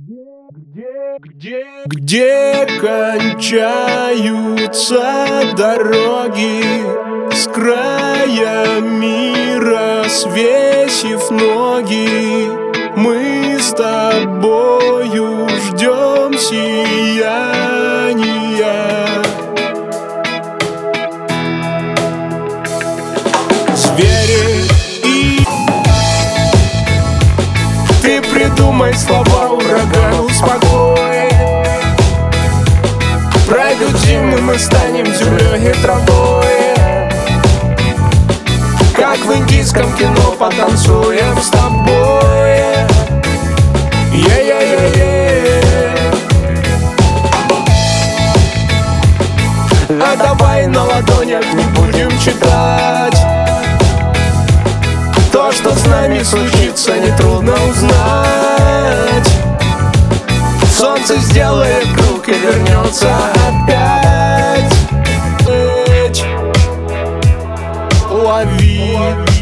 Где кончаются дороги, с края мира свесив ноги, мы с тобою ждем сияния. Звери и ты придумай слова, ураган, успокой. Пройдут зимы, мы станем землей и травой. Как в индийском кино потанцуем с тобой. А давай на ладонях не будем читать то, что с нами случится, нетрудно узнать. Солнце сделает круг и вернется опять. Лови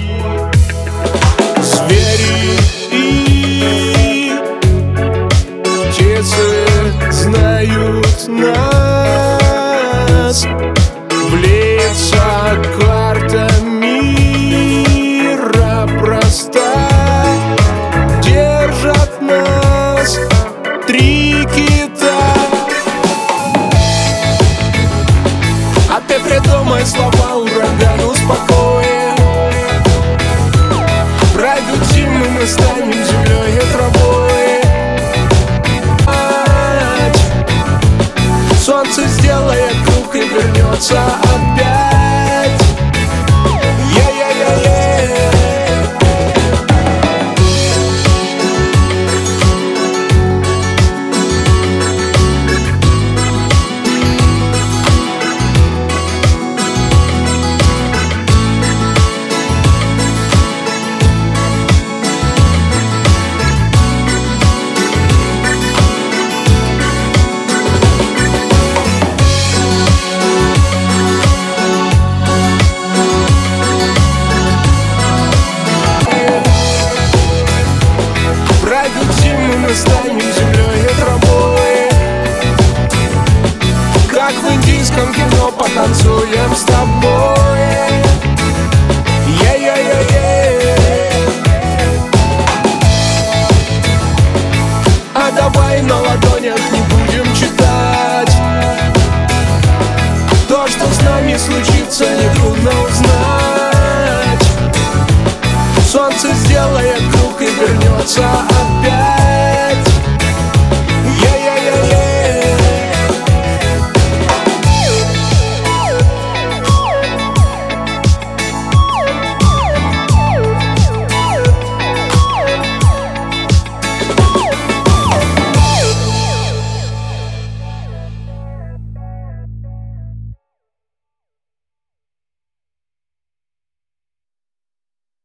звери и птицы знают нас. В лица карта мира проста, держат нас три кита. А ты придумай слова, ураган, успокой. Пройдут зимы, мы станем землей и травой. Солнце сделает круг и вернется опять. Мы станем землей и травой. Как в индийском кино потанцуем с тобой. А давай на ладонях не будем читать то, что с нами случится, нетрудно узнать. Солнце сделает круг и вернется